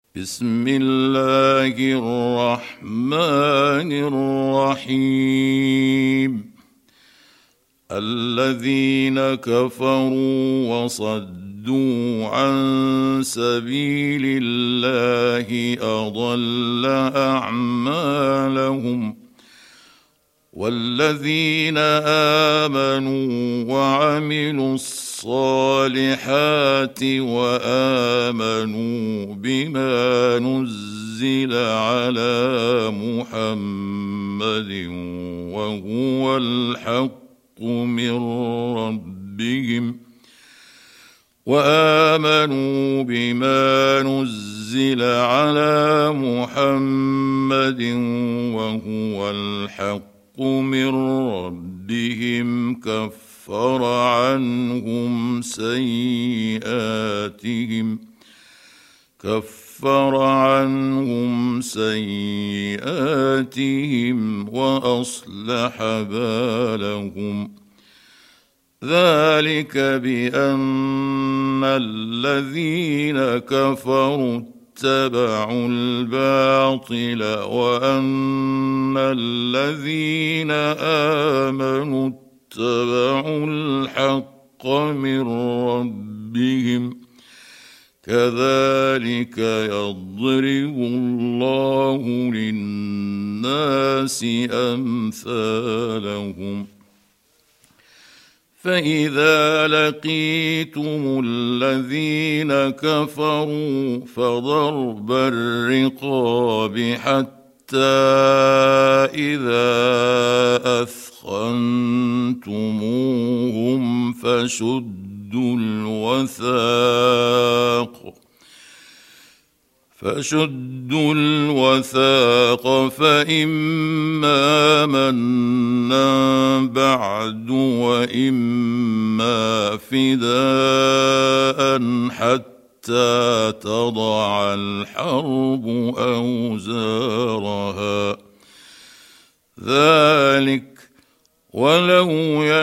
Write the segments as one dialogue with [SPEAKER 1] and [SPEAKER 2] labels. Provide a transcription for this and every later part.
[SPEAKER 1] بسم الله الرحمن الرحيم. الذين كفروا وصدوا عن سبيل الله أضل أعمالهم، والذين آمنوا وعملوا الصالحات وآمنوا بما نزل على محمد وهو الحق من ربهم، وآمنوا بما نزل على محمد وهو الحق من ربهم كفر عنهم سيئاتهم وأصلح بالهم. ذلك بأن الذين كفروا اتبعوا الباطل وأن الذين آمنوا اتبعوا الحق من ربهم، كذلك يضرب الله للناس أمثالهم. فإذا لقيتم الذين كفروا فضرب الرقاب حتى إذا أثخنتموهم فشدوا الوثاق فإما منا بعد وإما فداء حتى تضع الحرب أوزارها. ذلك ولو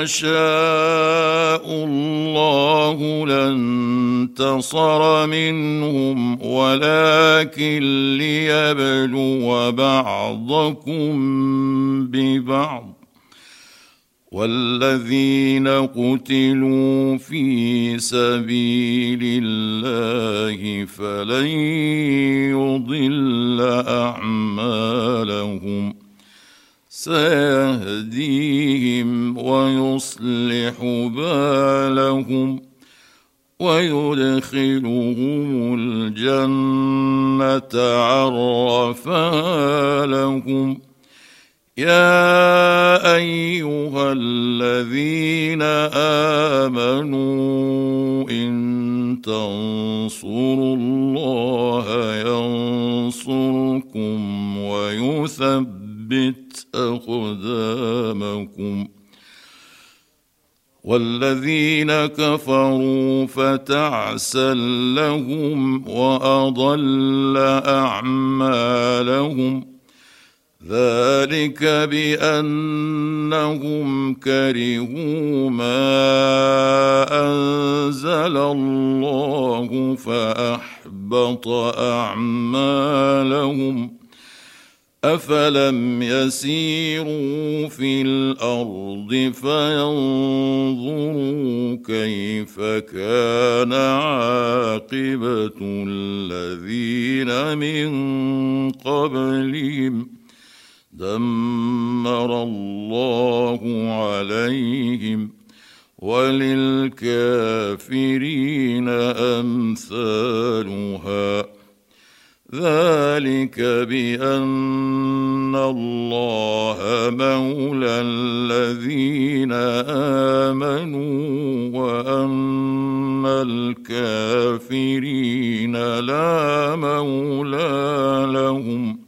[SPEAKER 1] يشاء الله لانتصر منهم ولكن ليبلو بعضكم ببعض، والذين قتلوا في سبيل الله فلن يضل أعمالهم، سيهديهم ويصلح بالهم ويدخلهم الجنة عرفها لهم. يا أيها الذين آمنوا إن تنصروا الله ينصركم ويثبت أقدامكم. والذين كفروا فتعسا لهم وأضل أعمالهم. ذلك بأنهم كرهوا ما أنزل الله فأحبط أعمالهم. أفلم يسيروا في الأرض فينظروا كيف كان عاقبة الذين من قبلهم، دمر الله عليهم وللكافرين أمثالها. ذلك بأن الله مولى الذين آمنوا وأن الكافرين لا مولى لهم.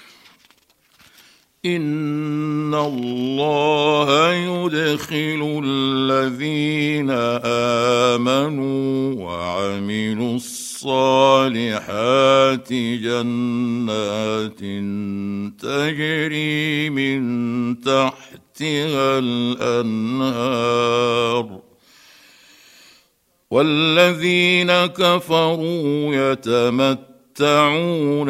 [SPEAKER 1] إن الله يدخل الذين آمنوا وعملوا الصالحات جنات تجري من تحتها الأنهار، والذين كفروا يتمتعون يتمتعون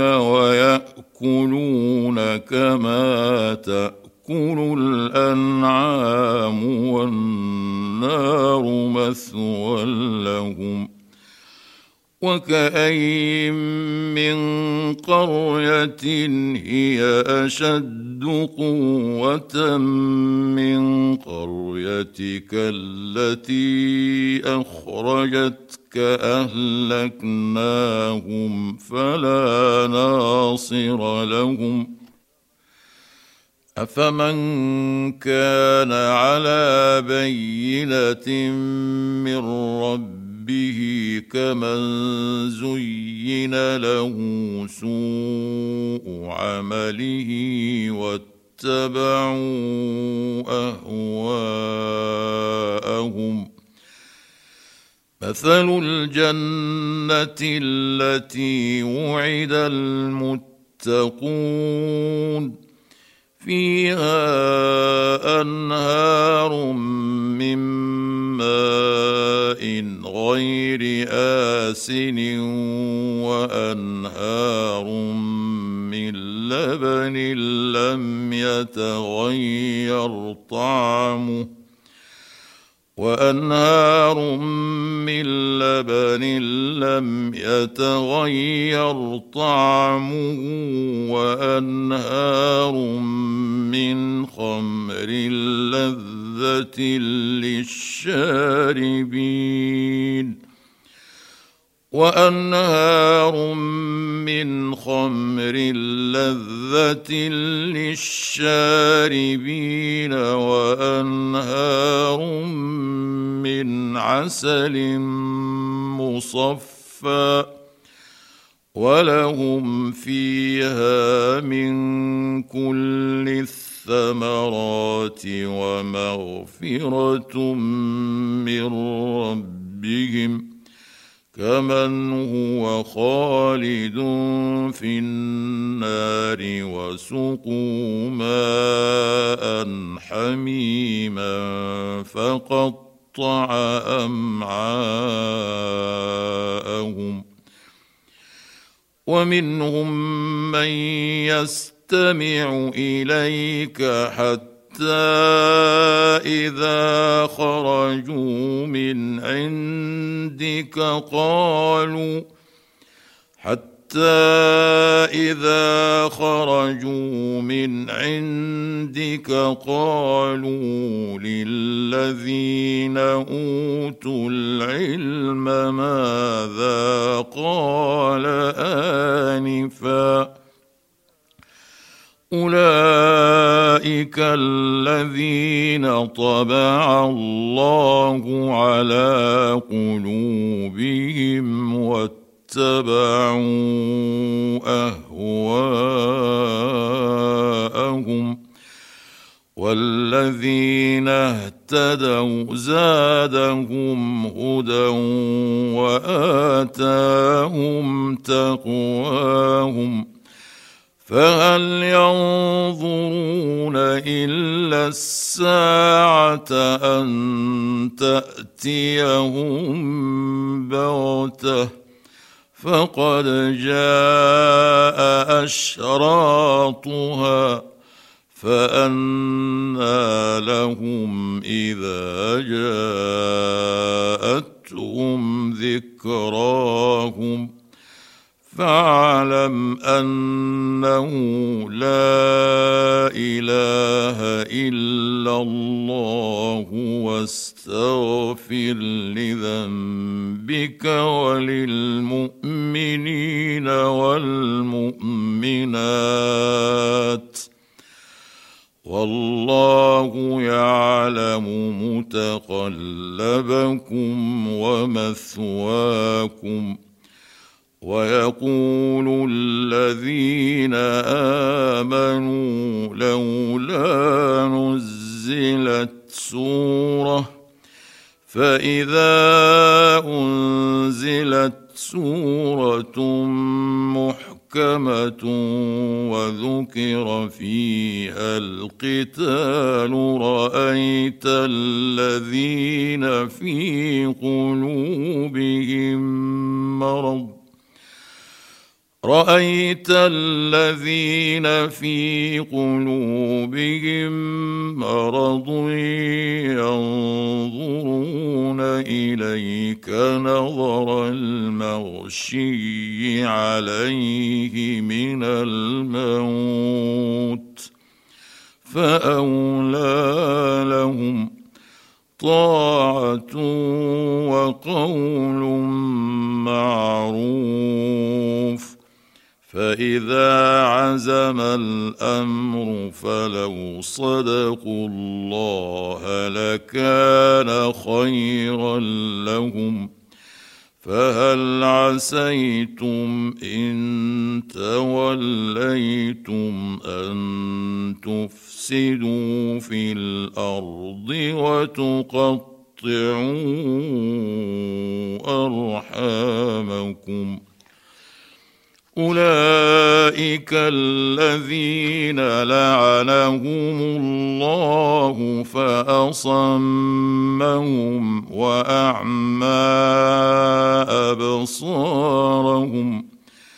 [SPEAKER 1] ويأكلون كما تأكل الأنعام والنار مثوى لهم. وكأين من قرية هي أشد قوة من قريتك التي أخرجتك أهلكناهم فلا ناصر لهم. أفمن كان على بينة من ربه كمن زين له سوء عمله واتبعوا أهواءهم. مثل الجنة التي وعد المتقون فيها أنهار من ماء غير آسن وأنهار من لبن لم يتغير طعمه وأنهار من خمر لذة للشاربين وأنهار من عسل مصفى ولهم فيها من كل الثمرات ومغفرة من ربهم كمن هو خالد في النار وسقوا ماء حميما فقطع أمعاءهم. ومنهم من يستمع إليك حتى إذا خرجوا من عندك قالوا للذين أوتوا العلم ماذا قال آنفا أولئك الذين طبع الله على قلوبهم واتبعوا أهواءهم والذين اهتدوا زادهم هدى وآتاهم تقواهم فهل ينظرون إلا الساعة أن تأتيهم بغتة فقد جاء أشراطها فأنى لهم إذا جاءتهم ذكراهم فاعلم أنه لا إله إلا الله واستغفر لذنبك وللمؤمنين والمؤمنات والله يعلم متقلبكم ومثواكم. ويقول الذين آمنوا لولا نزلت سورة فإذا أنزلت سورة محكمة وذكر فيها القتال رأيت الذين في قلوبهم رأيت الذين في قلوبهم مرض ينظرون إليك نظر المغشي عليه من الموت فأولى لهم طاعة وقول معروف. فإذا عزم الأمر فلو صدقوا الله لكان خيرا لهم. فهل عسيتم إن توليتم أن تفسدوا في الأرض وتقطعوا أرحامكم؟ أولئك الذين لعنهم الله فأصمهم وأعمى أبصارهم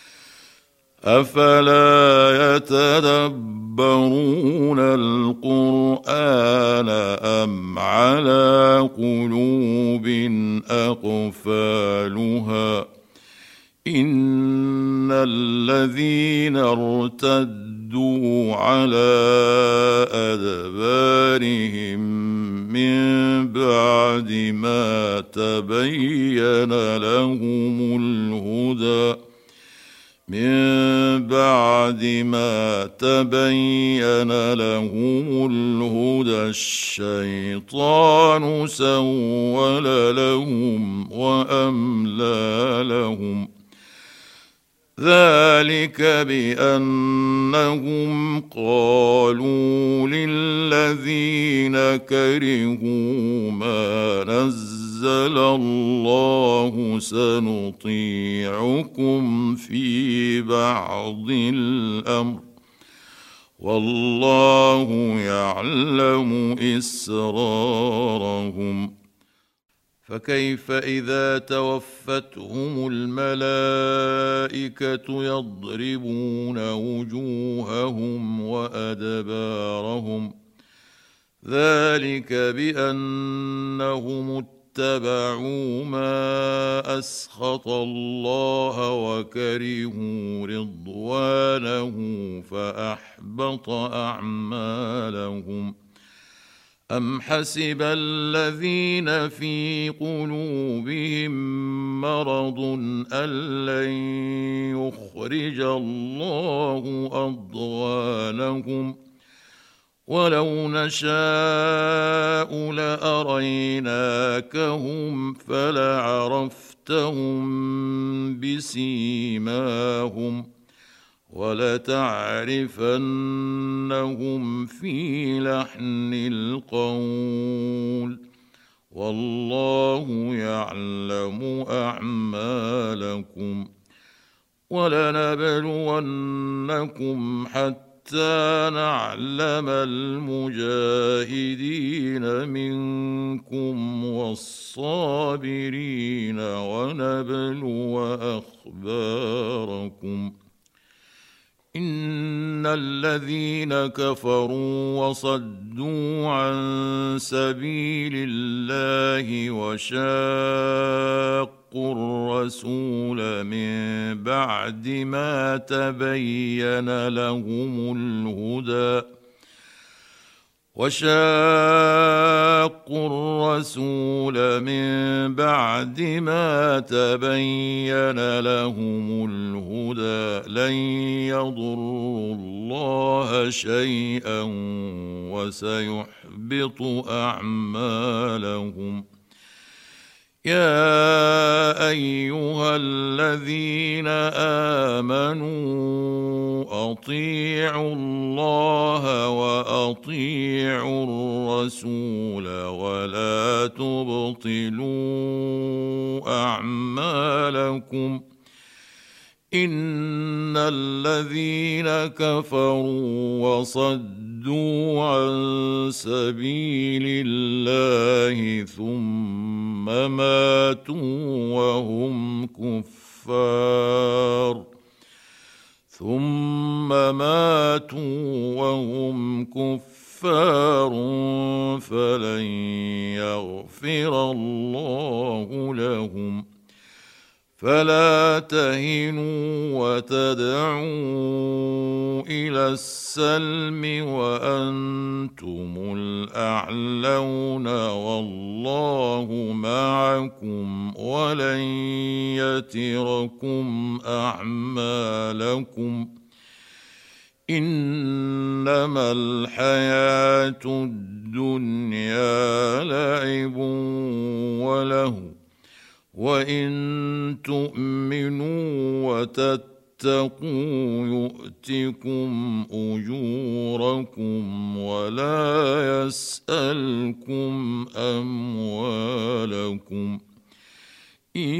[SPEAKER 1] أفلا يتدبرون القرآن أم على قلوب أقفالها إن الذين ارتدوا على أدبارهم من بعد ما تبين لهم الهدى الشيطان سول لهم وأملى لهم. ذلك بأنهم قالوا للذين كرهوا ما نزل الله سنطيعكم في بعض الأمر والله يعلم إسرارهم. فكيف إذا توفتهم الملائكة يضربون وجوههم وأدبارهم ذلك بأنهم اتبعوا ما أسخط الله وكرهوا رضوانه فأحبط أعمالهم. أم حسب الذين في قلوبهم مرض أن لن يخرج الله أضغانهم ولو نشاء لأريناكهم فلعرفتهم بسيماهم ولتعرفنهم في لحن القول والله يعلم أعمالكم. ولنبلونكم حتى نعلم المجاهدين منكم والصابرين ونبلو أخباركم. إن الذين كفروا وصدوا عن سبيل الله وشاقوا الرسول من بعد ما تبين لهم الهدى لن يضروا الله شيئا وسيحبط أعمالهم. يا أيها الذين آمنوا أطيعوا الله وأطيعوا الرسول ولا تبطلوا أعمالكم. إن الذين كفروا وصدوا عن سبيل الله ثم ماتوا وهم كفار ثم ماتوا وهم كفار فلن يغفر الله لهم. فلا تهنوا وتدعوا إلى السلم وأنتم الأعلون والله معكم ولن يتركم أعمالكم. إنما الحياة الدنيا لعب وله وإن تؤمنوا وتتقوا يؤتكم أجوركم ولا يسألكم أموالكم. إن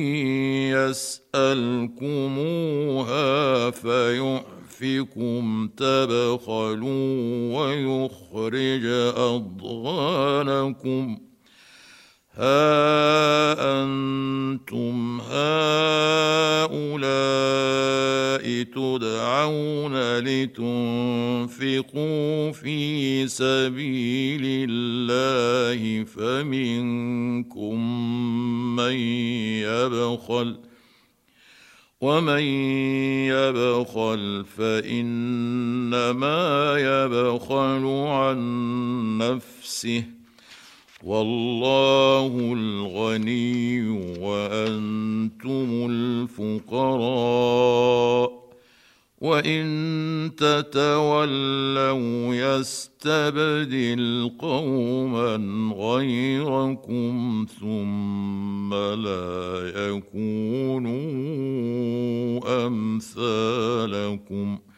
[SPEAKER 1] يسألكموها فيحفكم تبخلوا ويخرج أضغانكم. ها أنتم هؤلاء تدعون لتنفقوا في سبيل الله فمنكم من يبخل ومن يبخل فإنما يبخل عن نفسه والله الغني وأنتم الفقراء وإن تتولوا يستبدل قوما غيركم ثم لا يكونوا أمثالكم.